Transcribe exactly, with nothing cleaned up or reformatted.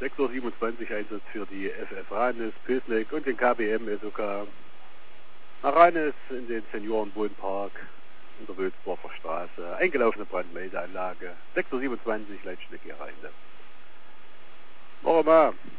sechs Uhr siebenundzwanzig Einsatz für die F F Ranis, Pilsneck und den K B M S O K. Nach Ranis in den Seniorenwohnpark in der Wülsdorfer Straße. Eingelaufene Brandmeldeanlage. sechs Uhr siebenundzwanzig Leitstrecke rein. Warum mal?